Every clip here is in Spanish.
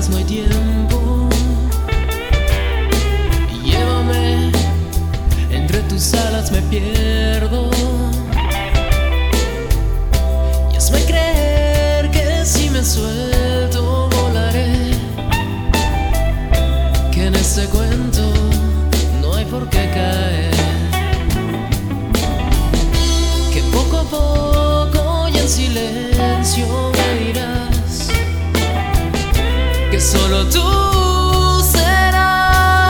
atrás no hay tiempo. Llévame, entre tus alas me pierdo. Y hazme creer que si me suelto volaré, que en este cuento no hay por qué caer, que poco a poco y en silencio me dirás que solo tú serás.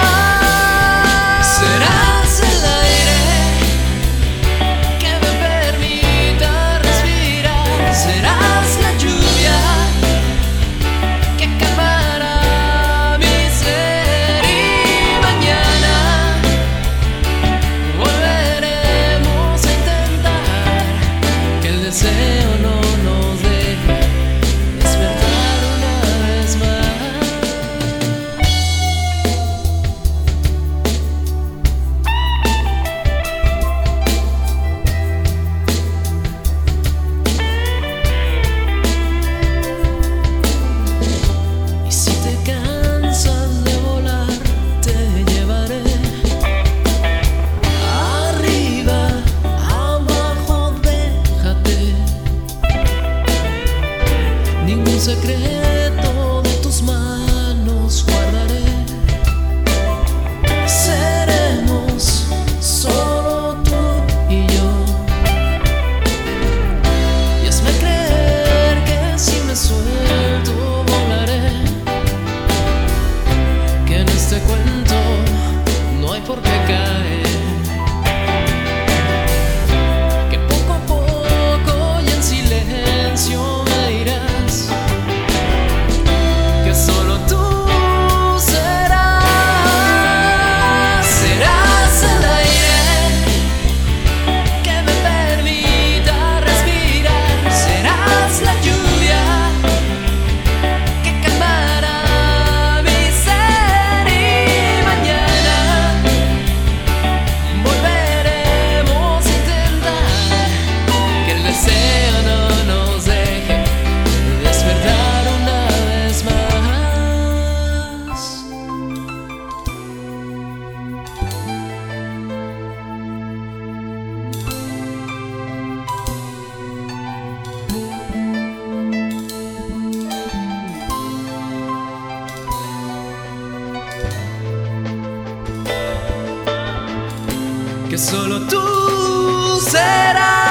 Serás el aire que me permita respirar. Serás la lluvia que calmará mi ser. Y mañana volveremos a intentar que el deseo no nos deje despertar una vez más. Y si te cansas de volar, te llevaré arriba, abajo, déjate. Ningún secreto de tus manos guardaré. Seremos solo tú y yo. Y hazme creer que si me suelto volaré, que en este cuento no hay por qué caer, que poco a poco y en silencio me dirás que solo tú serás. Serás el aire que me permita respirar. Serás la lluvia que calmará mi ser. Y mañana volveremos a intentar que el deseo no nos deje despertar una vez más. Que solo tú serás.